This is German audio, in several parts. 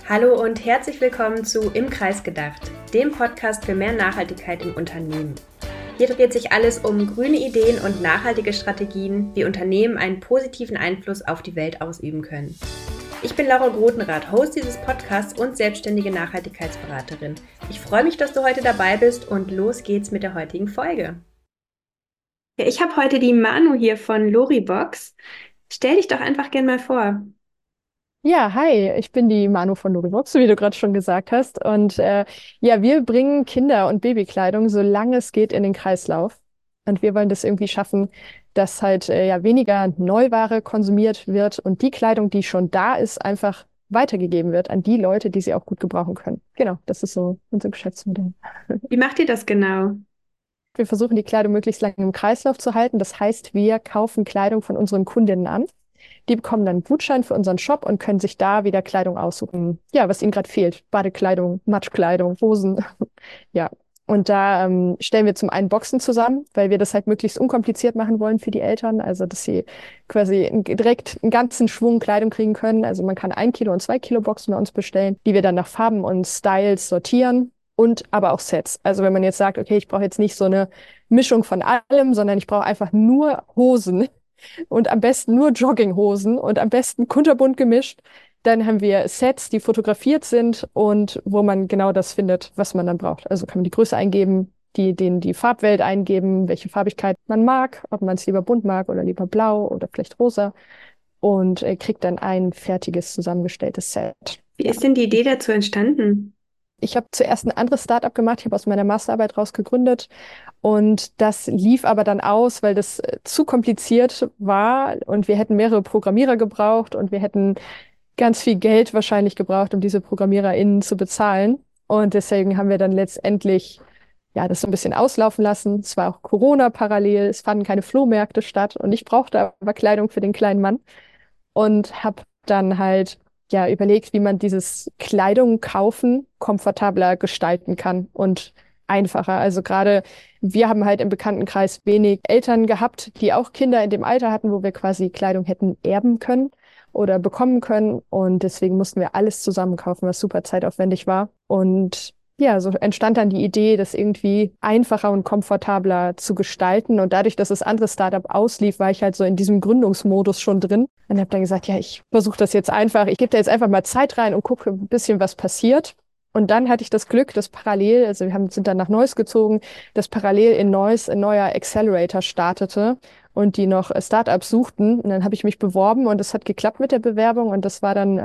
Hallo und herzlich willkommen zu Im Kreis gedacht, dem Podcast für mehr Nachhaltigkeit im Unternehmen. Hier dreht sich alles um grüne Ideen und nachhaltige Strategien, wie Unternehmen einen positiven Einfluss auf die Welt ausüben können. Ich bin Laura Grotenrath, Host dieses Podcasts und selbstständige Nachhaltigkeitsberaterin. Ich freue mich, dass du heute dabei bist und los geht's mit der heutigen Folge. Ja, ich habe heute die Manu hier von Loribox. Stell dich doch einfach gern mal vor. Ja, hi, ich bin die Manu von Lorivox, wie du gerade schon gesagt hast. Und ja, wir bringen Kinder- und Babykleidung, solange es geht, in den Kreislauf. Und wir wollen das irgendwie schaffen, dass halt ja weniger Neuware konsumiert wird und die Kleidung, die schon da ist, einfach weitergegeben wird an die Leute, die sie auch gut gebrauchen können. Genau, das ist so unser Geschäftsmodell. Wie macht ihr das genau? Wir versuchen, die Kleidung möglichst lange im Kreislauf zu halten. Das heißt, wir kaufen Kleidung von unseren Kundinnen an. Die bekommen dann einen Gutschein für unseren Shop und können sich da wieder Kleidung aussuchen. Ja, was ihnen gerade fehlt. Badekleidung, Matschkleidung, Hosen. Ja. Und da stellen wir zum einen Boxen zusammen, weil wir das halt möglichst unkompliziert machen wollen für die Eltern. Also, dass sie quasi direkt einen ganzen Schwung Kleidung kriegen können. Also, man kann 1 Kilo und 2 Kilo Boxen bei uns bestellen, die wir dann nach Farben und Styles sortieren. Und aber auch Sets. Also, wenn man jetzt sagt, okay, ich brauche jetzt nicht so eine Mischung von allem, sondern ich brauche einfach nur Hosen, und am besten nur Jogginghosen und am besten kunterbunt gemischt. Dann haben wir Sets, die fotografiert sind und wo man genau das findet, was man dann braucht. Also kann man die Größe eingeben, die Farbwelt eingeben, welche Farbigkeit man mag, ob man es lieber bunt mag oder lieber blau oder vielleicht rosa und kriegt dann ein fertiges, zusammengestelltes Set. Wie Ja. ist denn die Idee dazu entstanden? Ich habe zuerst ein anderes Startup gemacht, ich habe aus meiner Masterarbeit raus gegründet und das lief aber dann aus, weil das zu kompliziert war und wir hätten mehrere Programmierer gebraucht und wir hätten ganz viel Geld wahrscheinlich gebraucht, um diese ProgrammiererInnen zu bezahlen. Und deswegen haben wir dann letztendlich ja das so ein bisschen auslaufen lassen. Es war auch Corona parallel, es fanden keine Flohmärkte statt und ich brauchte aber Kleidung für den kleinen Mann und habe dann halt ja überlegt, wie man dieses Kleidung kaufen komfortabler gestalten kann und einfacher. Also gerade wir haben halt im Bekanntenkreis wenig Eltern gehabt, die auch Kinder in dem Alter hatten, wo wir quasi Kleidung hätten erben können oder bekommen können. Und deswegen mussten wir alles zusammen kaufen, was super zeitaufwendig war. Und ja, so entstand dann die Idee, das irgendwie einfacher und komfortabler zu gestalten. Und dadurch, dass das andere Startup auslief, war ich halt so in diesem Gründungsmodus schon drin und habe dann gesagt, ja, ich versuche das jetzt einfach. Ich gebe da jetzt einfach mal Zeit rein und gucke ein bisschen, was passiert. Und dann hatte ich das Glück, dass parallel, also sind dann nach Neuss gezogen, dass parallel in Neuss ein neuer Accelerator startete und die noch Startups suchten. Und dann habe ich mich beworben und es hat geklappt mit der Bewerbung. Und das war dann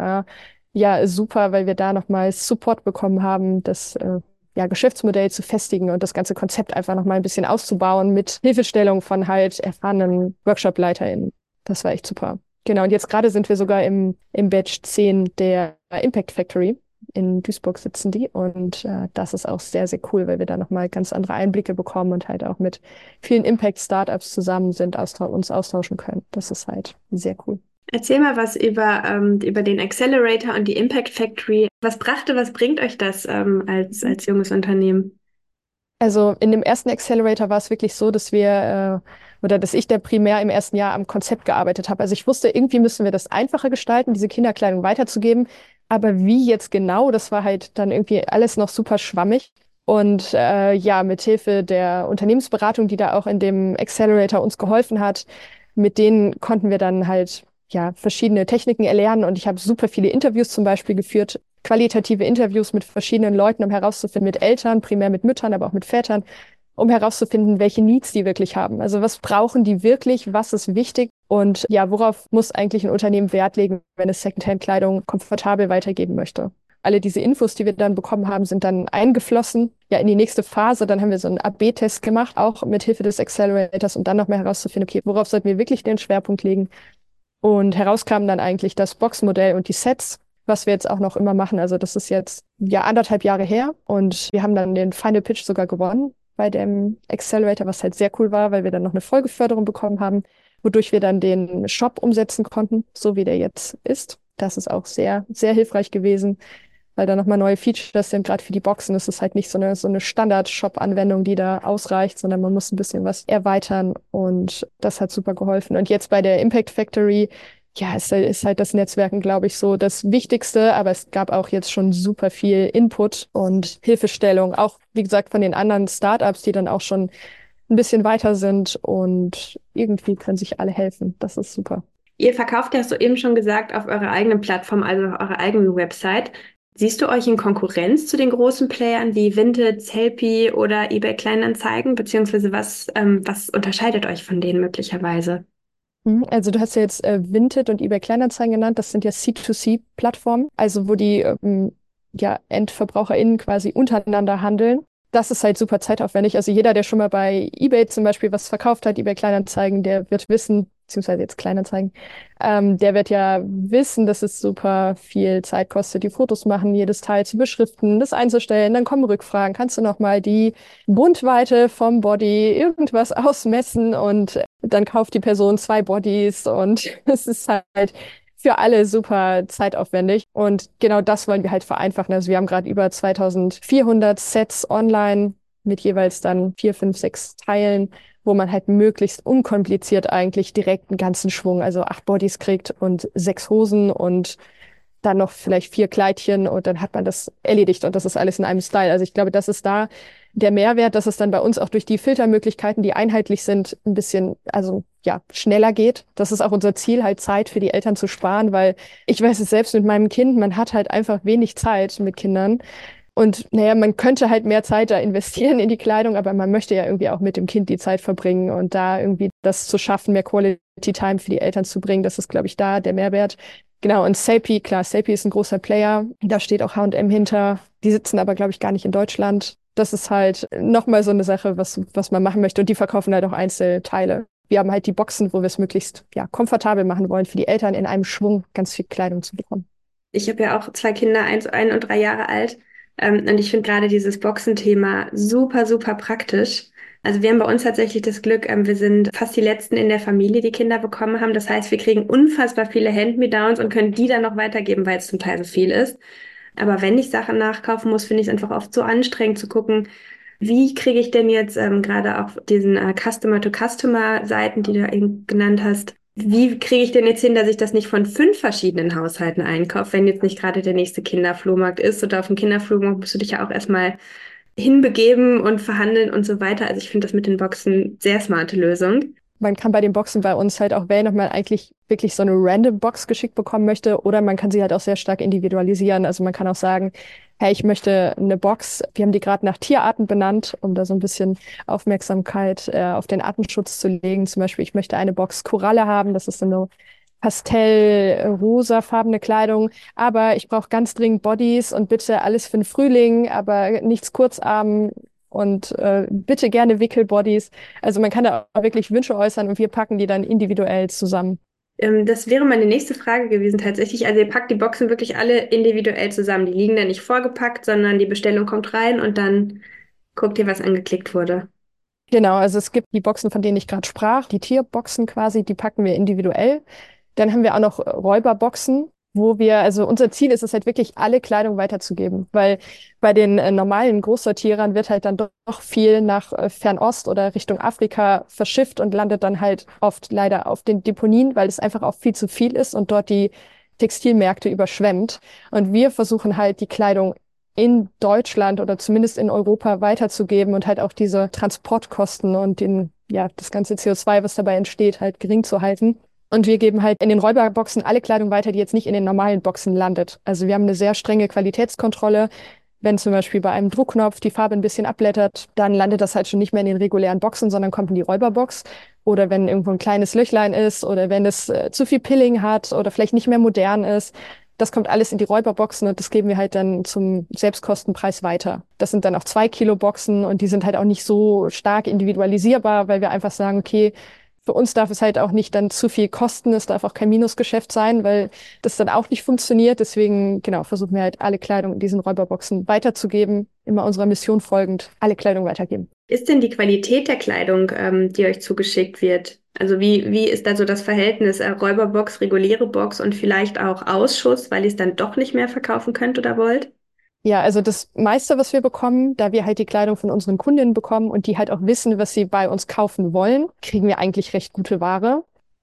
ja super, weil wir da nochmal Support bekommen haben, das ja, Geschäftsmodell zu festigen und das ganze Konzept einfach nochmal ein bisschen auszubauen mit Hilfestellung von halt erfahrenen Workshop-LeiterInnen. Das war echt super. Genau, und jetzt gerade sind wir sogar im Batch 10 der Impact Factory. In Duisburg sitzen die und das ist auch sehr, sehr cool, weil wir da nochmal ganz andere Einblicke bekommen und halt auch mit vielen Impact-Startups zusammen sind, uns austauschen können. Das ist halt sehr cool. Erzähl mal was über den Accelerator und die Impact Factory. Was bringt euch das als junges Unternehmen? Also in dem ersten Accelerator war es wirklich so, dass wir oder dass ich da primär im ersten Jahr am Konzept gearbeitet habe. Also ich wusste, irgendwie müssen wir das einfacher gestalten, diese Kinderkleidung weiterzugeben. Aber wie jetzt genau, das war halt dann irgendwie alles noch super schwammig. Und ja, mit Hilfe der Unternehmensberatung, die da auch in dem Accelerator uns geholfen hat, mit denen konnten wir dann halt ja verschiedene Techniken erlernen. Und ich habe super viele Interviews zum Beispiel geführt, qualitative Interviews mit verschiedenen Leuten, um herauszufinden, mit Eltern, primär mit Müttern, aber auch mit Vätern, um herauszufinden, welche Needs die wirklich haben. Also was brauchen die wirklich, was ist wichtig und ja, worauf muss eigentlich ein Unternehmen Wert legen, wenn es Secondhand-Kleidung komfortabel weitergeben möchte. Alle diese Infos, die wir dann bekommen haben, sind dann eingeflossen, ja, in die nächste Phase. Dann haben wir so einen AB-Test gemacht, auch mit Hilfe des Accelerators, um dann noch mehr herauszufinden, okay, worauf sollten wir wirklich den Schwerpunkt legen? Und herauskam dann eigentlich das Boxmodell und die Sets, was wir jetzt auch noch immer machen. Also das ist jetzt ja 1,5 Jahre her und wir haben dann den Final Pitch sogar gewonnen bei dem Accelerator, was halt sehr cool war, weil wir dann noch eine Folgeförderung bekommen haben, wodurch wir dann den Shop umsetzen konnten, so wie der jetzt ist. Das ist auch sehr, sehr hilfreich gewesen, weil da nochmal neue Features sind, gerade für die Boxen. Es ist halt nicht so eine Standard-Shop-Anwendung, die da ausreicht, sondern man muss ein bisschen was erweitern und das hat super geholfen. Und jetzt bei der Impact Factory Ja, ist halt das Netzwerken, glaube ich, so das Wichtigste, aber es gab auch jetzt schon super viel Input und Hilfestellung, auch wie gesagt von den anderen Startups, die dann auch schon ein bisschen weiter sind und irgendwie können sich alle helfen. Das ist super. Ihr verkauft ja, hast du eben schon gesagt, auf eurer eigenen Plattform, also auf eurer eigenen Website. Siehst du euch in Konkurrenz zu den großen Playern wie Vinted, Sellpy oder eBay Kleinanzeigen? Beziehungsweise was unterscheidet euch von denen möglicherweise? Also du hast ja jetzt Vinted und eBay Kleinanzeigen genannt. Das sind ja C2C-Plattformen, also wo die ja, EndverbraucherInnen quasi untereinander handeln. Das ist halt super zeitaufwendig. Also jeder, der schon mal bei eBay zum Beispiel was verkauft hat, eBay Kleinanzeigen, der wird wissen, beziehungsweise jetzt Kleinanzeigen, der wird ja wissen, dass es super viel Zeit kostet, die Fotos machen, jedes Teil zu beschriften, das einzustellen, dann kommen Rückfragen, kannst du noch mal die Bundweite vom Body irgendwas ausmessen und dann kauft die Person 2 Bodies und es ist halt für alle super zeitaufwendig. Und genau das wollen wir halt vereinfachen. Also wir haben gerade über 2400 Sets online mit jeweils dann 4, 5, 6 Teilen, wo man halt möglichst unkompliziert eigentlich direkt einen ganzen Schwung, also 8 Bodies kriegt und 6 Hosen und dann noch vielleicht 4 Kleidchen und dann hat man das erledigt und das ist alles in einem Style. Also ich glaube, das ist da der Mehrwert, dass es dann bei uns auch durch die Filtermöglichkeiten, die einheitlich sind, ein bisschen, also ja, schneller geht. Das ist auch unser Ziel, halt Zeit für die Eltern zu sparen, weil ich weiß es selbst mit meinem Kind, man hat halt einfach wenig Zeit mit Kindern. Und naja, man könnte halt mehr Zeit da investieren in die Kleidung, aber man möchte ja irgendwie auch mit dem Kind die Zeit verbringen und da irgendwie das zu schaffen, mehr Quality Time für die Eltern zu bringen. Das ist, glaube ich, da der Mehrwert. Genau, und Sellpy, klar, Sellpy ist ein großer Player. Da steht auch H&M hinter. Die sitzen aber, glaube ich, gar nicht in Deutschland. Das ist halt nochmal so eine Sache, was man machen möchte. Und die verkaufen halt auch Einzelteile. Wir haben halt die Boxen, wo wir es möglichst ja, komfortabel machen wollen, für die Eltern in einem Schwung ganz viel Kleidung zu bekommen. Ich habe ja auch 2 Kinder, 1 und 3 Jahre alt. Und ich finde gerade dieses Boxenthema super, super praktisch. Also wir haben bei uns tatsächlich das Glück, wir sind fast die Letzten in der Familie, die Kinder bekommen haben. Das heißt, wir kriegen unfassbar viele Hand-me-downs und können die dann noch weitergeben, weil es zum Teil so viel ist. Aber wenn ich Sachen nachkaufen muss, finde ich es einfach oft so anstrengend zu gucken, wie kriege ich denn jetzt gerade auf diesen Customer-to-Customer-Seiten, die du eben genannt hast, wie kriege ich denn jetzt hin, dass ich das nicht von 5 verschiedenen Haushalten einkaufe, wenn jetzt nicht gerade der nächste Kinderflohmarkt ist? Oder auf dem Kinderflohmarkt musst du dich ja auch erstmal hinbegeben und verhandeln und so weiter. Also ich finde das mit den Boxen sehr smarte Lösung. Man kann bei den Boxen bei uns halt auch wählen, ob man eigentlich wirklich so eine random Box geschickt bekommen möchte oder man kann sie halt auch sehr stark individualisieren. Also man kann auch sagen, hey, ich möchte eine Box. Wir haben die gerade nach Tierarten benannt, um da so ein bisschen Aufmerksamkeit auf den Artenschutz zu legen. Zum Beispiel, ich möchte eine Box Koralle haben. Das ist so eine pastell-rosafarbene Kleidung. Aber ich brauche ganz dringend Bodies und bitte alles für den Frühling, aber nichts Kurzarm und bitte gerne Wickelbodies. Also man kann da auch wirklich Wünsche äußern und wir packen die dann individuell zusammen. Das wäre meine nächste Frage gewesen tatsächlich. Also ihr packt die Boxen wirklich alle individuell zusammen. Die liegen da nicht vorgepackt, sondern die Bestellung kommt rein und dann guckt ihr, was angeklickt wurde. Genau, also es gibt die Boxen, von denen ich gerade sprach, die Tierboxen quasi, die packen wir individuell. Dann haben wir auch noch Räuberboxen, wo wir, also unser Ziel ist es halt wirklich, alle Kleidung weiterzugeben, weil bei den normalen Großsortierern wird halt dann doch viel nach Fernost oder Richtung Afrika verschifft und landet dann halt oft leider auf den Deponien, weil es einfach auch viel zu viel ist und dort die Textilmärkte überschwemmt. Und wir versuchen halt die Kleidung in Deutschland oder zumindest in Europa weiterzugeben und halt auch diese Transportkosten und ja, das ganze CO2, was dabei entsteht, halt gering zu halten. Und wir geben halt in den Räuberboxen alle Kleidung weiter, die jetzt nicht in den normalen Boxen landet. Also wir haben eine sehr strenge Qualitätskontrolle. Wenn zum Beispiel bei einem Druckknopf die Farbe ein bisschen abblättert, dann landet das halt schon nicht mehr in den regulären Boxen, sondern kommt in die Räuberbox. Oder wenn irgendwo ein kleines Löchlein ist oder wenn es zu viel Pilling hat oder vielleicht nicht mehr modern ist. Das kommt alles in die Räuberboxen und das geben wir halt dann zum Selbstkostenpreis weiter. Das sind dann auch 2 Kilo Boxen und die sind halt auch nicht so stark individualisierbar, weil wir einfach sagen, okay, für uns darf es halt auch nicht dann zu viel kosten. Es darf auch kein Minusgeschäft sein, weil das dann auch nicht funktioniert. Deswegen, genau, versuchen wir halt alle Kleidung in diesen Räuberboxen weiterzugeben. Immer unserer Mission folgend, alle Kleidung weitergeben. Ist denn die Qualität der Kleidung, die euch zugeschickt wird? Also wie ist da so das Verhältnis Räuberbox, reguläre Box und vielleicht auch Ausschuss, weil ihr es dann doch nicht mehr verkaufen könnt oder wollt? Ja, also das meiste, was wir bekommen, da wir halt die Kleidung von unseren Kundinnen bekommen und die halt auch wissen, was sie bei uns kaufen wollen, kriegen wir eigentlich recht gute Ware.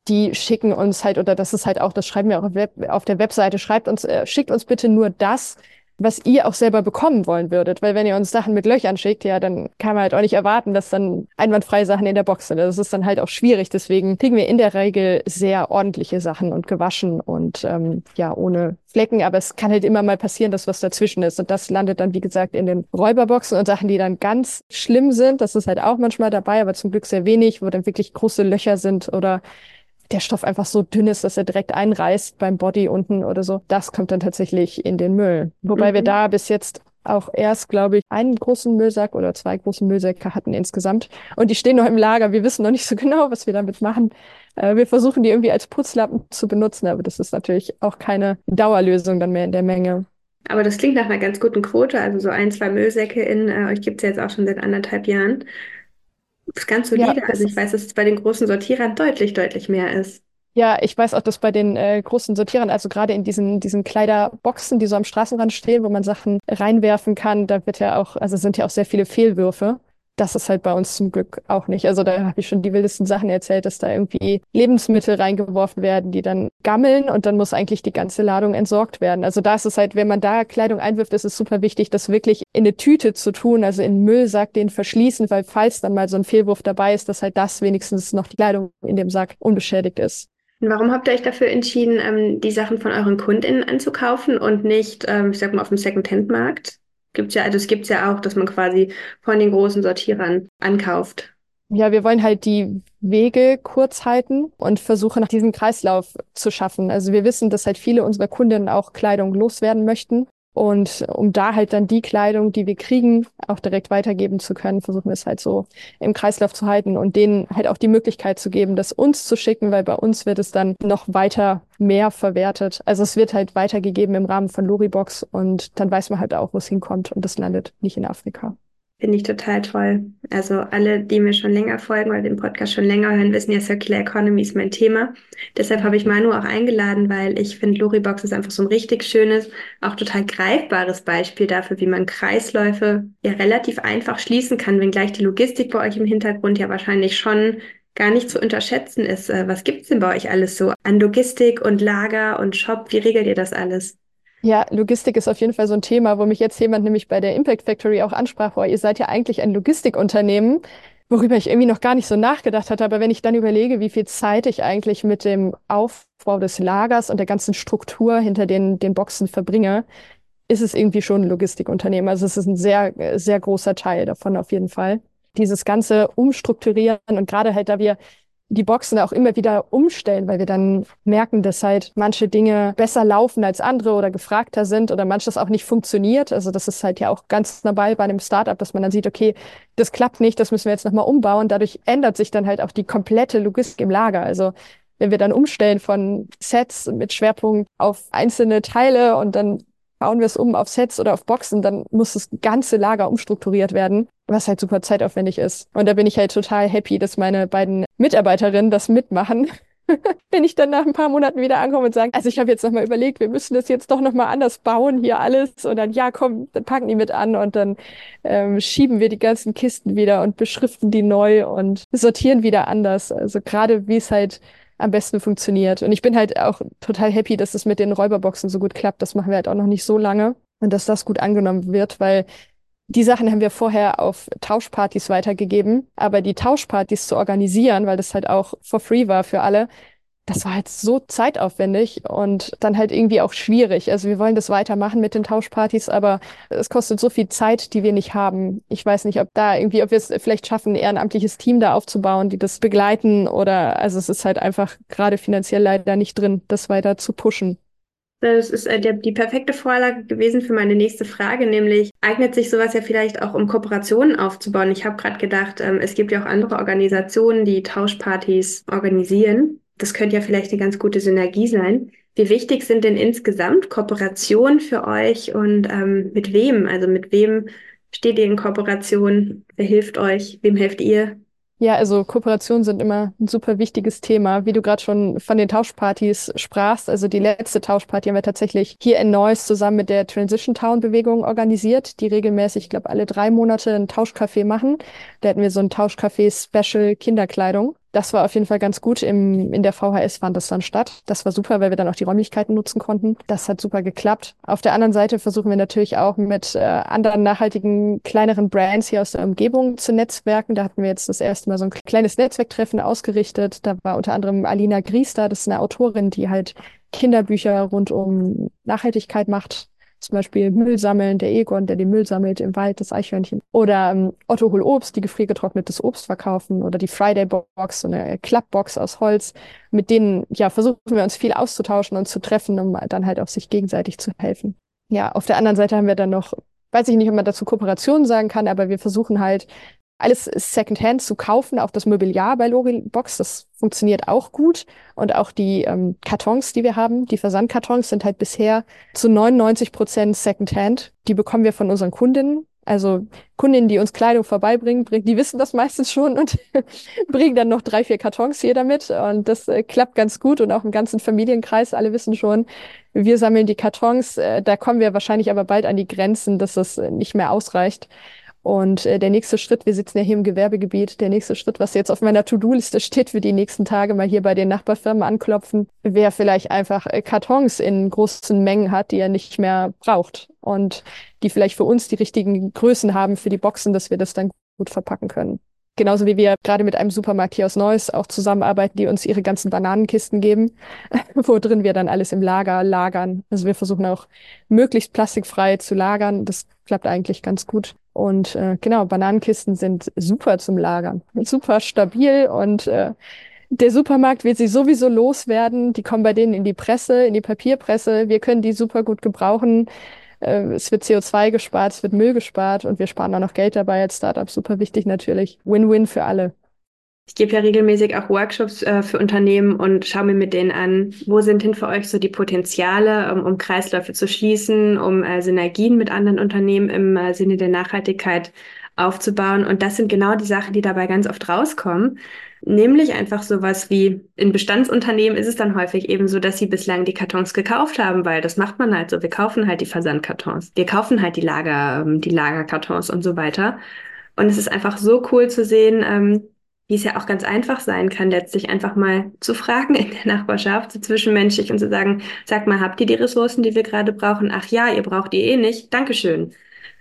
die schicken uns halt, oder das ist halt auch, das schreiben wir auch auf der Webseite, schickt uns bitte nur das, was ihr auch selber bekommen wollen würdet. Weil wenn ihr uns Sachen mit Löchern schickt, ja, dann kann man halt auch nicht erwarten, dass dann einwandfreie Sachen in der Box sind. Das ist dann halt auch schwierig. Deswegen kriegen wir in der Regel sehr ordentliche Sachen und gewaschen und ja, ohne Flecken. Aber es kann halt immer mal passieren, dass was dazwischen ist. Und das landet dann, wie gesagt, in den Räuberboxen und Sachen, die dann ganz schlimm sind. Das ist halt auch manchmal dabei, aber zum Glück sehr wenig, wo dann wirklich große Löcher sind oder der Stoff einfach so dünn ist, dass er direkt einreißt beim Body unten oder so. Das kommt dann tatsächlich in den Müll. Wobei wir da bis jetzt auch erst, glaube ich, einen großen Müllsack oder 2 große Müllsäcke hatten insgesamt. Und die stehen noch im Lager. Wir wissen noch nicht so genau, was wir damit machen. Wir versuchen die irgendwie als Putzlappen zu benutzen, aber das ist natürlich auch keine Dauerlösung dann mehr in der Menge. Aber das klingt nach einer ganz guten Quote. Also so 1, 2 Müllsäcke euch gibt es ja jetzt auch schon seit 1,5 Jahren. Das ist ganz Ja, solide. Also ich weiß, dass es bei den großen Sortierern deutlich, deutlich mehr ist. ja, ich weiß auch, dass bei den großen Sortierern, also gerade in diesen Kleiderboxen, die so am Straßenrand stehen, wo man Sachen reinwerfen kann, da wird ja auch, also sind ja auch sehr viele Fehlwürfe. Das ist halt bei uns zum Glück auch nicht. Also da habe ich schon die wildesten Sachen erzählt, dass da irgendwie Lebensmittel reingeworfen werden, die dann gammeln und dann muss eigentlich die ganze Ladung entsorgt werden. Also da ist es halt, wenn man da Kleidung einwirft, ist es super wichtig, das wirklich in eine Tüte zu tun, also in einen Müllsack, den verschließen, weil falls dann mal so ein Fehlwurf dabei ist, dass halt das wenigstens noch die Kleidung in dem Sack unbeschädigt ist. Und warum habt ihr euch dafür entschieden, die Sachen von euren KundInnen anzukaufen und nicht, ich sag mal, auf dem Secondhand-Markt? Es gibt's ja auch, dass man quasi von den großen Sortierern ankauft. Ja, wir wollen halt die Wege kurz halten und versuchen, nach diesem Kreislauf zu schaffen. Also wir wissen, dass halt viele unserer Kundinnen auch Kleidung loswerden möchten. Und um da halt dann die Kleidung, die wir kriegen, auch direkt weitergeben zu können, versuchen wir es halt so im Kreislauf zu halten und denen halt auch die Möglichkeit zu geben, das uns zu schicken, weil bei uns wird es dann noch weiter mehr verwertet. Also es wird halt weitergegeben im Rahmen von Loribox und dann weiß man halt auch, wo es hinkommt und das landet nicht in Afrika. Finde ich total toll. Also alle, die mir schon länger folgen oder den Podcast schon länger hören, wissen ja, Circular Economy ist mein Thema. Deshalb habe ich Manu auch eingeladen, weil ich finde, Loribox ist einfach so ein richtig schönes, auch total greifbares Beispiel dafür, wie man Kreisläufe ja relativ einfach schließen kann, wenngleich die Logistik bei euch im Hintergrund ja wahrscheinlich schon gar nicht zu unterschätzen ist. Was gibt's denn bei euch alles so an Logistik und Lager und Shop? Wie regelt ihr das alles? Ja, Logistik ist auf jeden Fall so ein Thema, wo mich jetzt jemand nämlich bei der Impact Factory auch ansprach, boah, ihr seid ja eigentlich ein Logistikunternehmen, worüber ich irgendwie noch gar nicht so nachgedacht hatte. Aber wenn ich dann überlege, wie viel Zeit ich eigentlich mit dem Aufbau des Lagers und der ganzen Struktur hinter den Boxen verbringe, ist es irgendwie schon ein Logistikunternehmen. Also es ist ein sehr, sehr großer Teil davon auf jeden Fall. Dieses ganze Umstrukturieren und gerade halt, da wir die Boxen auch immer wieder umstellen, weil wir dann merken, dass halt manche Dinge besser laufen als andere oder gefragter sind oder manches auch nicht funktioniert. Also das ist halt ja auch ganz normal bei einem Startup, dass man dann sieht, okay, das klappt nicht, das müssen wir jetzt nochmal umbauen. Dadurch ändert sich dann halt auch die komplette Logistik im Lager. Also wenn wir dann umstellen von Sets mit Schwerpunkt auf einzelne Teile und dann bauen wir es um auf Sets oder auf Boxen, dann muss das ganze Lager umstrukturiert werden, was halt super zeitaufwendig ist. Und da bin ich halt total happy, dass meine beiden Mitarbeiterinnen das mitmachen. Wenn ich dann nach ein paar Monaten wieder ankomme und sage, also ich habe jetzt nochmal überlegt, wir müssen das jetzt doch nochmal anders bauen, hier alles. Und dann, ja, komm, dann packen die mit an und dann schieben wir die ganzen Kisten wieder und beschriften die neu und sortieren wieder anders. Also gerade wie es halt am besten funktioniert. Und ich bin halt auch total happy, dass es mit den Räuberboxen so gut klappt. Das machen wir halt auch noch nicht so lange und dass das gut angenommen wird, weil die Sachen haben wir vorher auf Tauschpartys weitergegeben, aber die Tauschpartys zu organisieren, weil das halt auch for free war für alle, das war halt so zeitaufwendig und dann halt irgendwie auch schwierig. Also wir wollen das weitermachen mit den Tauschpartys, aber es kostet so viel Zeit, die wir nicht haben. Ich weiß nicht, ob wir es vielleicht schaffen, ein ehrenamtliches Team da aufzubauen, die das begleiten oder, also es ist halt einfach gerade finanziell leider nicht drin, das weiter zu pushen. Das ist die perfekte Vorlage gewesen für meine nächste Frage, nämlich eignet sich sowas ja vielleicht auch, um Kooperationen aufzubauen? Ich habe gerade gedacht, es gibt ja auch andere Organisationen, die Tauschpartys organisieren. Das könnte ja vielleicht eine ganz gute Synergie sein. Wie wichtig sind denn insgesamt Kooperationen für euch und mit wem? Also mit wem steht ihr in Kooperation? Wer hilft euch? Wem helft ihr? Ja, also Kooperationen sind immer ein super wichtiges Thema. Wie du gerade schon von den Tauschpartys sprachst, also die letzte Tauschparty haben wir tatsächlich hier in Neuss zusammen mit der Transition Town Bewegung organisiert, die regelmäßig, ich glaube, alle 3 Monate ein Tauschcafé machen. Da hatten wir so ein Tauschcafé Special Kinderkleidung. Das war auf jeden Fall ganz gut. In der VHS fand das dann statt. Das war super, weil wir dann auch die Räumlichkeiten nutzen konnten. Das hat super geklappt. Auf der anderen Seite versuchen wir natürlich auch mit anderen nachhaltigen, kleineren Brands hier aus der Umgebung zu netzwerken. Da hatten wir jetzt das erste Mal so ein kleines Netzwerktreffen ausgerichtet. Da war unter anderem Alina Gries da. Das ist eine Autorin, die halt Kinderbücher rund um Nachhaltigkeit macht. Zum Beispiel Müll sammeln, der Egon, der den Müll sammelt im Wald, das Eichhörnchen. Oder Otto Hol Obst, die gefriergetrocknetes Obst verkaufen. Oder die Friday Box, so eine Klappbox aus Holz. Mit denen ja versuchen wir uns viel auszutauschen und zu treffen, um dann halt auch sich gegenseitig zu helfen. Ja, auf der anderen Seite haben wir dann noch, weiß ich nicht, ob man dazu Kooperationen sagen kann, aber wir versuchen halt alles Secondhand zu kaufen, auch das Mobiliar bei Loribox, das funktioniert auch gut. Und auch die Kartons, die wir haben, die Versandkartons sind halt bisher zu 99% Secondhand. Die bekommen wir von unseren Kundinnen. Also Kundinnen, die uns Kleidung vorbeibringen, die wissen das meistens schon und bringen dann noch 3, 4 Kartons hier damit. Und das klappt ganz gut und auch im ganzen Familienkreis. Alle wissen schon, wir sammeln die Kartons. Da kommen wir wahrscheinlich aber bald an die Grenzen, dass das nicht mehr ausreicht. Und der nächste Schritt, wir sitzen ja hier im Gewerbegebiet, der nächste Schritt, was jetzt auf meiner To-Do-Liste steht für die nächsten Tage, mal hier bei den Nachbarfirmen anklopfen, wer vielleicht einfach Kartons in großen Mengen hat, die er nicht mehr braucht und die vielleicht für uns die richtigen Größen haben für die Boxen, dass wir das dann gut verpacken können. Genauso wie wir gerade mit einem Supermarkt hier aus Neuss auch zusammenarbeiten, die uns ihre ganzen Bananenkisten geben, wo drin wir dann alles im Lager lagern. Also wir versuchen auch möglichst plastikfrei zu lagern. Das klappt eigentlich ganz gut. Und genau, Bananenkisten sind super zum Lagern. Super stabil und der Supermarkt wird sie sowieso loswerden. Die kommen bei denen in die Presse, in die Papierpresse. Wir können die super gut gebrauchen. Es wird CO2 gespart, es wird Müll gespart und wir sparen auch noch Geld dabei als Startup. Super wichtig natürlich. Win-win für alle. Ich gebe ja regelmäßig auch Workshops für Unternehmen und schaue mir mit denen an, wo sind denn für euch so die Potenziale, um Kreisläufe zu schließen, um Synergien mit anderen Unternehmen im Sinne der Nachhaltigkeit aufzubauen. Und das sind genau die Sachen, die dabei ganz oft rauskommen. Nämlich einfach sowas wie in Bestandsunternehmen ist es dann häufig eben so, dass sie bislang die Kartons gekauft haben, weil das macht man halt so. Wir kaufen halt die Versandkartons, wir kaufen halt die Lagerkartons und so weiter. Und es ist einfach so cool zu sehen, wie es ja auch ganz einfach sein kann, letztlich einfach mal zu fragen in der Nachbarschaft, so zwischenmenschlich und zu sagen, sag mal, habt ihr die Ressourcen, die wir gerade brauchen? Ach ja, ihr braucht die eh nicht. Dankeschön.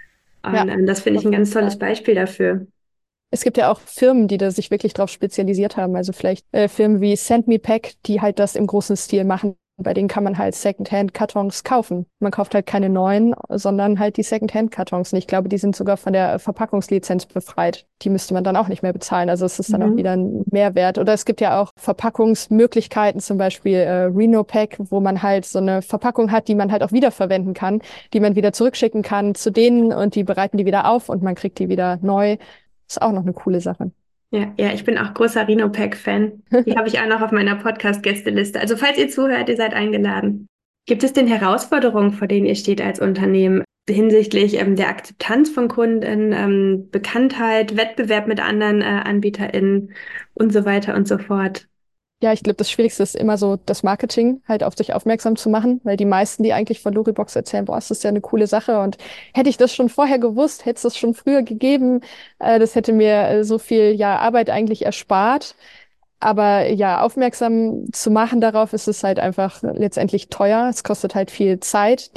Ja, Und das finde ich ein ganz tolles Beispiel dafür. es gibt ja auch Firmen, die da sich wirklich drauf spezialisiert haben. Also vielleicht Firmen wie Send Me Pack, die halt das im großen Stil machen. Bei denen kann man halt Secondhand-Kartons kaufen. Man kauft halt keine neuen, sondern halt die Secondhand-Kartons. Und ich glaube, die sind sogar von der Verpackungslizenz befreit. Die müsste man dann auch nicht mehr bezahlen. Also es ist dann auch wieder ein Mehrwert. Oder es gibt ja auch Verpackungsmöglichkeiten, zum Beispiel Rhino-Pack, wo man halt so eine Verpackung hat, die man halt auch wiederverwenden kann, die man wieder zurückschicken kann zu denen und die bereiten die wieder auf und man kriegt die wieder neu. Ist auch noch eine coole Sache. Ja, ich bin auch großer Rhino-Pack-Fan. Die habe ich auch noch auf meiner Podcast-Gästeliste. Also falls ihr zuhört, ihr seid eingeladen. Gibt es denn Herausforderungen, vor denen ihr steht als Unternehmen hinsichtlich der Akzeptanz von Kunden, Bekanntheit, Wettbewerb mit anderen AnbieterInnen und so weiter und so fort? Ja, ich glaube, das Schwierigste ist immer so das Marketing, halt auf sich aufmerksam zu machen, weil die meisten, die eigentlich von Loribox erzählen, boah, das ist ja eine coole Sache und hätte ich das schon vorher gewusst, hätte es das schon früher gegeben, das hätte mir so viel ja Arbeit eigentlich erspart. Aber ja, aufmerksam zu machen darauf ist es halt einfach letztendlich teuer. Es kostet halt viel Zeit,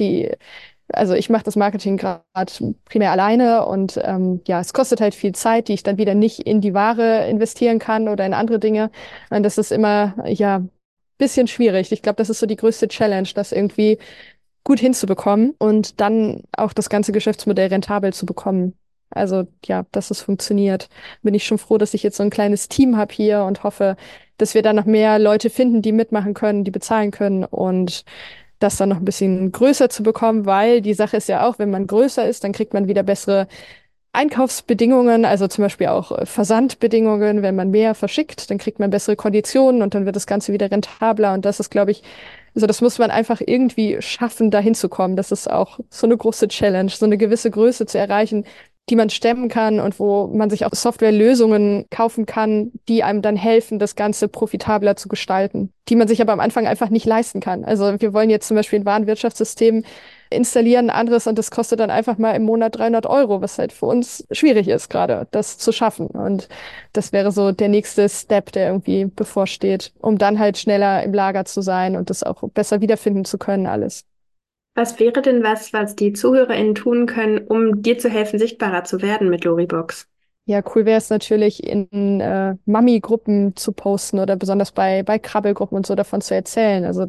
also ich mache das Marketing gerade primär alleine und ja, es kostet halt viel Zeit, die ich dann wieder nicht in die Ware investieren kann oder in andere Dinge. Und das ist immer, ja, bisschen schwierig. Ich glaube, das ist so die größte Challenge, das irgendwie gut hinzubekommen und dann auch das ganze Geschäftsmodell rentabel zu bekommen. Also ja, dass es funktioniert. Bin ich schon froh, dass ich jetzt so ein kleines Team habe hier und hoffe, dass wir dann noch mehr Leute finden, die mitmachen können, die bezahlen können und das dann noch ein bisschen größer zu bekommen, weil die Sache ist ja auch, wenn man größer ist, dann kriegt man wieder bessere Einkaufsbedingungen, also zum Beispiel auch Versandbedingungen. Wenn man mehr verschickt, dann kriegt man bessere Konditionen und dann wird das Ganze wieder rentabler. Und das ist, glaube ich, also das muss man einfach irgendwie schaffen, da hinzukommen. Das ist auch so eine große Challenge, so eine gewisse Größe zu erreichen, die man stemmen kann und wo man sich auch Softwarelösungen kaufen kann, die einem dann helfen, das Ganze profitabler zu gestalten, die man sich aber am Anfang einfach nicht leisten kann. Also wir wollen jetzt zum Beispiel ein Warenwirtschaftssystem installieren ein anderes und das kostet dann einfach mal im Monat 300 €, was halt für uns schwierig ist gerade, das zu schaffen. Und das wäre so der nächste Step, der irgendwie bevorsteht, um dann halt schneller im Lager zu sein und das auch besser wiederfinden zu können, alles. Was wäre denn was die ZuhörerInnen tun können, um dir zu helfen, sichtbarer zu werden mit Loribox? Ja, cool wäre es natürlich, in Mami-Gruppen zu posten oder besonders bei Krabbelgruppen und so davon zu erzählen. Also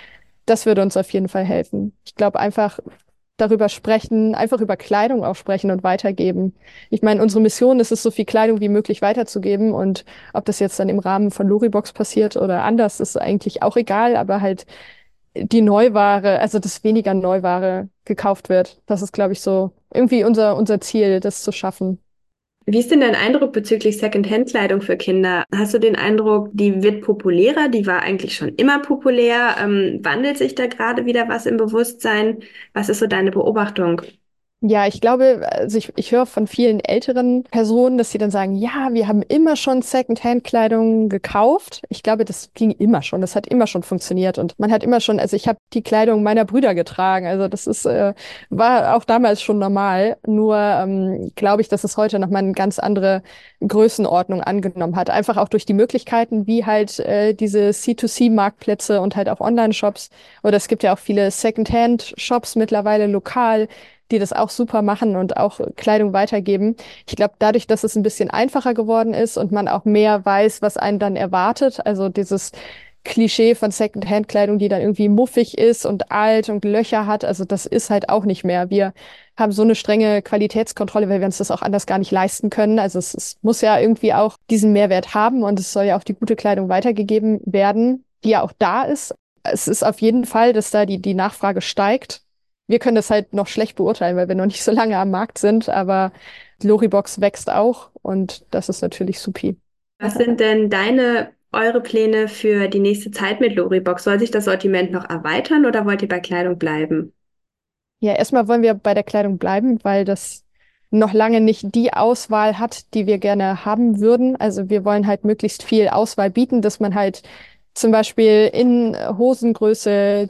das würde uns auf jeden Fall helfen. Ich glaube, einfach darüber sprechen, einfach über Kleidung auch sprechen und weitergeben. Ich meine, unsere Mission ist es, so viel Kleidung wie möglich weiterzugeben. Und ob das jetzt dann im Rahmen von Loribox passiert oder anders, ist eigentlich auch egal. Aber halt die Neuware, also dass weniger Neuware gekauft wird. Das ist, glaube ich, so irgendwie unser Ziel, das zu schaffen. Wie ist denn dein Eindruck bezüglich Secondhand-Kleidung für Kinder? Hast du den Eindruck, die wird populärer? Die war eigentlich schon immer populär. Wandelt sich da gerade wieder was im Bewusstsein? Was ist so deine Beobachtung? Ja, ich glaube, also ich höre von vielen älteren Personen, dass sie dann sagen, ja, wir haben immer schon Secondhand-Kleidung gekauft. Ich glaube, das ging immer schon, das hat immer schon funktioniert und man hat immer schon, also ich habe die Kleidung meiner Brüder getragen, also das war auch damals schon normal. Nur glaube ich, dass es heute nochmal eine ganz andere Größenordnung angenommen hat. Einfach auch durch die Möglichkeiten, wie halt diese C2C-Marktplätze und halt auch Online-Shops, oder es gibt ja auch viele Secondhand-Shops mittlerweile lokal, die das auch super machen und auch Kleidung weitergeben. Ich glaube, dadurch, dass es ein bisschen einfacher geworden ist und man auch mehr weiß, was einen dann erwartet, also dieses Klischee von Secondhand-Kleidung, die dann irgendwie muffig ist und alt und Löcher hat, also das ist halt auch nicht mehr. Wir haben so eine strenge Qualitätskontrolle, weil wir uns das auch anders gar nicht leisten können. Also es muss ja irgendwie auch diesen Mehrwert haben und es soll ja auch die gute Kleidung weitergegeben werden, die ja auch da ist. Es ist auf jeden Fall, dass da die Nachfrage steigt. Wir können das halt noch schlecht beurteilen, weil wir noch nicht so lange am Markt sind, aber Loribox wächst auch und das ist natürlich supi. Was sind denn eure Pläne für die nächste Zeit mit Loribox? Soll sich das Sortiment noch erweitern oder wollt ihr bei Kleidung bleiben? Ja, erstmal wollen wir bei der Kleidung bleiben, weil das noch lange nicht die Auswahl hat, die wir gerne haben würden. Also wir wollen halt möglichst viel Auswahl bieten, dass man halt zum Beispiel in Hosengröße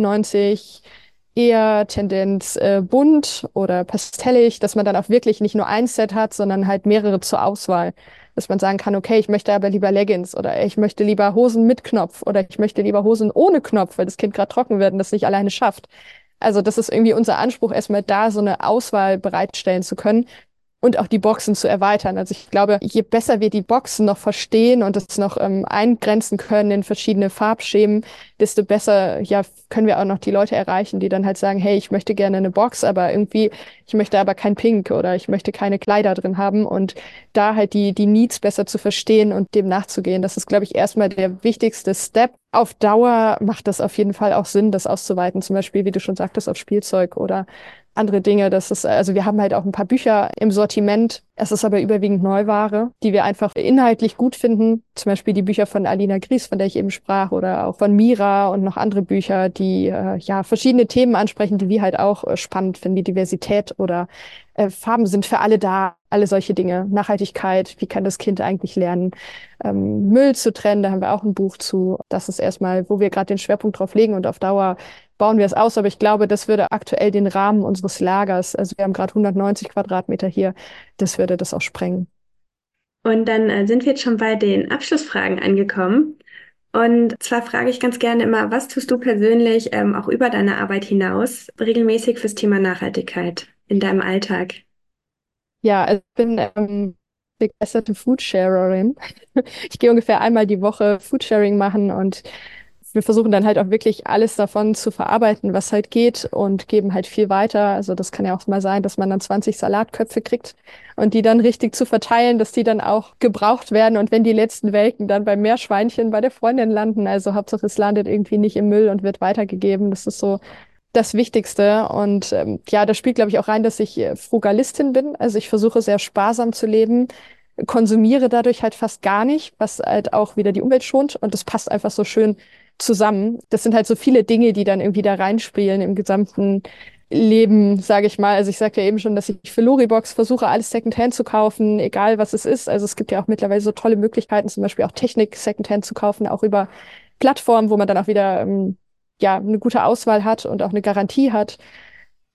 92 eher Tendenz bunt oder pastellig, dass man dann auch wirklich nicht nur ein Set hat, sondern halt mehrere zur Auswahl. Dass man sagen kann, okay, ich möchte aber lieber Leggings oder ich möchte lieber Hosen mit Knopf oder ich möchte lieber Hosen ohne Knopf, weil das Kind gerade trocken wird und das nicht alleine schafft. Also das ist irgendwie unser Anspruch, erstmal da so eine Auswahl bereitstellen zu können und auch die Boxen zu erweitern. Also ich glaube, je besser wir die Boxen noch verstehen und das noch eingrenzen können in verschiedene Farbschemen, desto besser ja können wir auch noch die Leute erreichen, die dann halt sagen, hey, ich möchte gerne eine Box, aber irgendwie, ich möchte aber kein Pink oder ich möchte keine Kleider drin haben und da halt die Needs besser zu verstehen und dem nachzugehen. Das ist, glaube ich, erstmal der wichtigste Step. Auf Dauer macht das auf jeden Fall auch Sinn, das auszuweiten, zum Beispiel, wie du schon sagtest, auf Spielzeug oder andere Dinge. Das ist, also wir haben halt auch ein paar Bücher im Sortiment. Es ist aber überwiegend Neuware, die wir einfach inhaltlich gut finden. Zum Beispiel die Bücher von Alina Gries, von der ich eben sprach, oder auch von Mira und noch andere Bücher, die ja verschiedene Themen ansprechen, die wir halt auch spannend finden, wie Diversität oder Farben sind für alle da, alle solche Dinge. Nachhaltigkeit, wie kann das Kind eigentlich lernen, Müll zu trennen, da haben wir auch ein Buch zu. Das ist erstmal, wo wir gerade den Schwerpunkt drauf legen und auf Dauer bauen wir es aus. Aber ich glaube, das würde aktuell den Rahmen unseres Lagers, also wir haben gerade 190 Quadratmeter hier, das würde das auch sprengen. Und dann sind wir jetzt schon bei den Abschlussfragen angekommen. Und zwar frage ich ganz gerne immer, was tust du persönlich auch über deine Arbeit hinaus regelmäßig fürs Thema Nachhaltigkeit in deinem Alltag? Ja, also ich bin begeisterte Foodsharerin. Ich gehe ungefähr einmal die Woche Foodsharing machen und wir versuchen dann halt auch wirklich alles davon zu verarbeiten, was halt geht und geben halt viel weiter. Also das kann ja auch mal sein, dass man dann 20 Salatköpfe kriegt und die dann richtig zu verteilen, dass die dann auch gebraucht werden und wenn die letzten welken, dann beim Meerschweinchen bei der Freundin landen. Also Hauptsache es landet irgendwie nicht im Müll und wird weitergegeben. Das ist so das Wichtigste. Und ja, da spielt, glaube ich, auch rein, dass ich Frugalistin bin. Also ich versuche sehr sparsam zu leben, konsumiere dadurch halt fast gar nicht, was halt auch wieder die Umwelt schont. Und das passt einfach so schön zusammen. Das sind halt so viele Dinge, die dann irgendwie da reinspielen im gesamten Leben, sage ich mal. Also ich sagte ja eben schon, dass ich für Loribox versuche, alles Secondhand zu kaufen, egal was es ist. Also es gibt ja auch mittlerweile so tolle Möglichkeiten, zum Beispiel auch Technik Secondhand zu kaufen, auch über Plattformen, wo man dann auch wieder ja eine gute Auswahl hat und auch eine Garantie hat.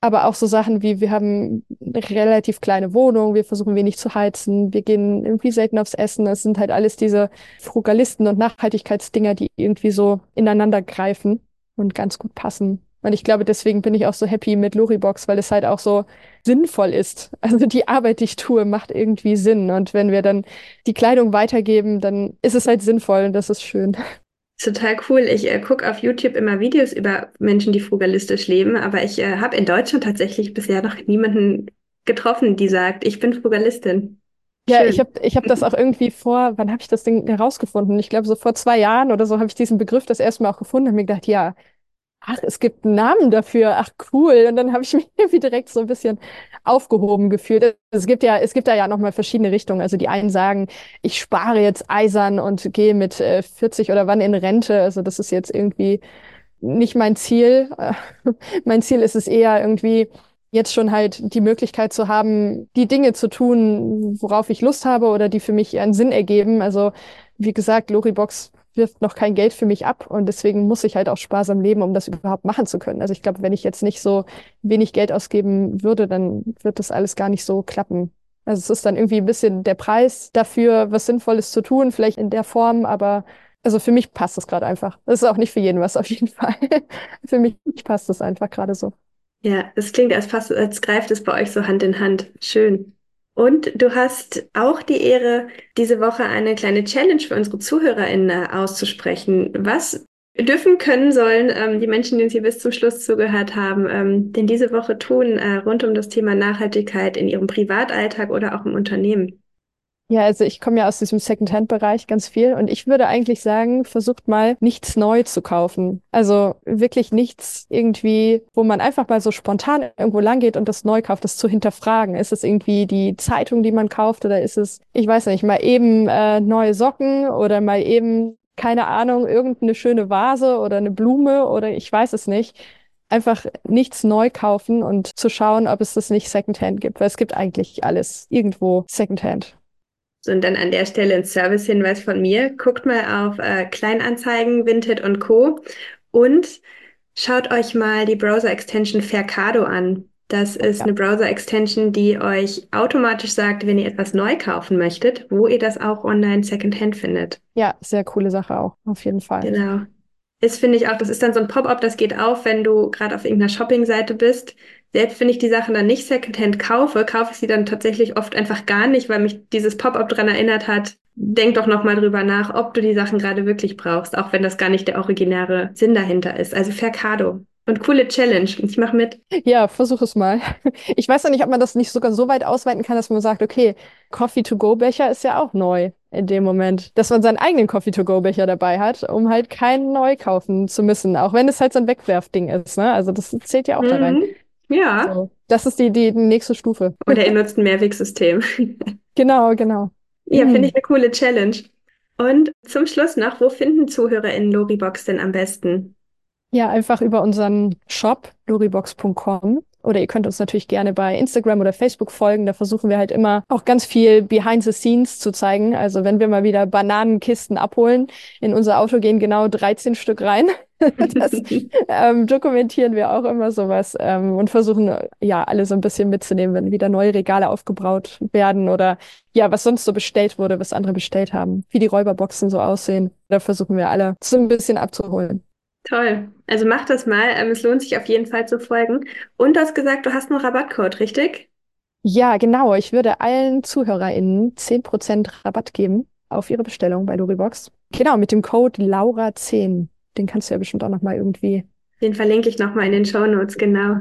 Aber auch so Sachen wie, wir haben eine relativ kleine Wohnung, wir versuchen wenig zu heizen, wir gehen irgendwie selten aufs Essen. Es sind halt alles diese Frugalisten- und Nachhaltigkeitsdinger, die irgendwie so ineinander greifen und ganz gut passen. Und ich glaube, deswegen bin ich auch so happy mit Loribox, weil es halt auch so sinnvoll ist. Also die Arbeit, die ich tue, macht irgendwie Sinn. Und wenn wir dann die Kleidung weitergeben, dann ist es halt sinnvoll und das ist schön. Total cool. Ich gucke auf YouTube immer Videos über Menschen, die frugalistisch leben, aber ich habe in Deutschland tatsächlich bisher noch niemanden getroffen, die sagt, ich bin Frugalistin. Ja, Schön. ich hab das auch irgendwie wann habe ich das Ding herausgefunden? Ich glaube, so vor 2 Jahren oder so habe ich diesen Begriff das erste Mal auch gefunden und mir gedacht, ja, ach, es gibt einen Namen dafür, ach cool. Und dann habe ich mich irgendwie direkt so ein bisschen aufgehoben gefühlt. Es gibt da ja nochmal verschiedene Richtungen. Also die einen sagen, ich spare jetzt eisern und gehe mit 40 oder wann in Rente. Also das ist jetzt irgendwie nicht mein Ziel. Mein Ziel ist es eher irgendwie jetzt schon halt die Möglichkeit zu haben, die Dinge zu tun, worauf ich Lust habe oder die für mich einen Sinn ergeben. Also wie gesagt, Loribox wirft noch kein Geld für mich ab und deswegen muss ich halt auch sparsam leben, um das überhaupt machen zu können. Also ich glaube, wenn ich jetzt nicht so wenig Geld ausgeben würde, dann wird das alles gar nicht so klappen. Also es ist dann irgendwie ein bisschen der Preis dafür, was Sinnvolles zu tun, vielleicht in der Form, aber also für mich passt das gerade einfach. Das ist auch nicht für jeden was, auf jeden Fall. Für mich passt das einfach gerade so. Ja, es klingt, als greift es bei euch so Hand in Hand. Schön. Und du hast auch die Ehre, diese Woche eine kleine Challenge für unsere ZuhörerInnen auszusprechen. Was dürfen, können, sollen die Menschen, die uns hier bis zum Schluss zugehört haben, denn diese Woche tun rund um das Thema Nachhaltigkeit in ihrem Privatalltag oder auch im Unternehmen? Ja, also ich komme ja aus diesem Secondhand-Bereich ganz viel und ich würde eigentlich sagen, versucht mal nichts neu zu kaufen. Also wirklich nichts irgendwie, wo man einfach mal so spontan irgendwo lang geht und das neu kauft, das zu hinterfragen. Ist es irgendwie die Zeitung, die man kauft oder ist es, ich weiß nicht, mal eben neue Socken oder mal eben, keine Ahnung, irgendeine schöne Vase oder eine Blume oder ich weiß es nicht. Einfach nichts neu kaufen und zu schauen, ob es das nicht Secondhand gibt, weil es gibt eigentlich alles irgendwo Secondhand. So, und dann an der Stelle ein Service-Hinweis von mir. Guckt mal auf Kleinanzeigen, Vinted und Co. Und schaut euch mal die Browser-Extension Fercado an. Das ist Ja. eine Browser-Extension, die euch automatisch sagt, wenn ihr etwas neu kaufen möchtet, wo ihr das auch online Secondhand findet. Ja, sehr coole Sache auch, auf jeden Fall. Genau. Ist, finde ich auch, das ist dann so ein Pop-up, das geht auf, wenn du gerade auf irgendeiner Shopping-Seite bist. Selbst wenn ich die Sachen dann nicht Secondhand kaufe, kaufe ich sie dann tatsächlich oft einfach gar nicht, weil mich dieses Pop-up daran erinnert hat, denk doch nochmal drüber nach, ob du die Sachen gerade wirklich brauchst, auch wenn das gar nicht der originäre Sinn dahinter ist. Also Fercado. Und coole Challenge. Ich mache mit. Ja, versuch es mal. Ich weiß ja nicht, ob man das nicht sogar so weit ausweiten kann, dass man sagt, okay, Coffee-to-go-Becher ist ja auch neu in dem Moment, dass man seinen eigenen Coffee-to-go-Becher dabei hat, um halt keinen neu kaufen zu müssen, auch wenn es halt so ein Wegwerfding ist, ne? Also das zählt ja auch da rein. Mhm. Ja. So, das ist die nächste Stufe. Oder ihr nutzt ein Mehrwegsystem. Genau, genau. Ja, finde ich eine coole Challenge. Und zum Schluss noch, wo finden ZuhörerInnen Loribox denn am besten? Ja, einfach über unseren Shop loribox.com. Oder ihr könnt uns natürlich gerne bei Instagram oder Facebook folgen. Da versuchen wir halt immer auch ganz viel Behind the Scenes zu zeigen. Also wenn wir mal wieder Bananenkisten abholen, in unser Auto gehen genau 13 Stück rein. Das dokumentieren wir auch immer sowas und versuchen ja alle so ein bisschen mitzunehmen, wenn wieder neue Regale aufgebaut werden oder ja, was sonst so bestellt wurde, was andere bestellt haben, wie die Räuberboxen so aussehen. Da versuchen wir alle so ein bisschen abzuholen. Toll. Also mach das mal. Es lohnt sich auf jeden Fall zu folgen. Und du hast gesagt, du hast einen Rabattcode, richtig? Ja, genau. Ich würde allen ZuhörerInnen 10% Rabatt geben auf ihre Bestellung bei Loribox. Genau, mit dem Code Laura10. Den kannst du ja bestimmt auch nochmal irgendwie. Den verlinke ich nochmal in den Shownotes, genau.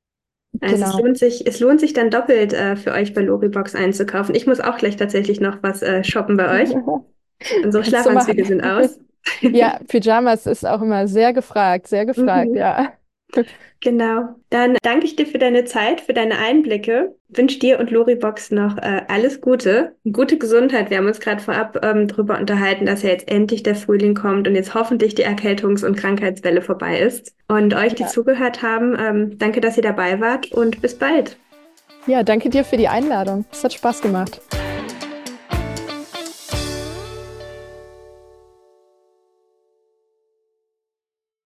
Also Genau. es lohnt sich dann doppelt für euch bei Loribox einzukaufen. Ich muss auch gleich tatsächlich noch was shoppen bei euch. Unsere Kannst du Schlafanzüge machen. sind aus. Ja, Pyjamas ist auch immer sehr gefragt, Mhm. ja. Genau. Dann danke ich dir für deine Zeit, für deine Einblicke. Wünsche dir und Loribox noch alles Gute, gute Gesundheit. Wir haben uns gerade vorab darüber unterhalten, dass ja jetzt endlich der Frühling kommt und jetzt hoffentlich die Erkältungs- und Krankheitswelle vorbei ist. Und euch, die Ja. zugehört haben, danke, dass ihr dabei wart und bis bald. Ja, danke dir für die Einladung. Es hat Spaß gemacht.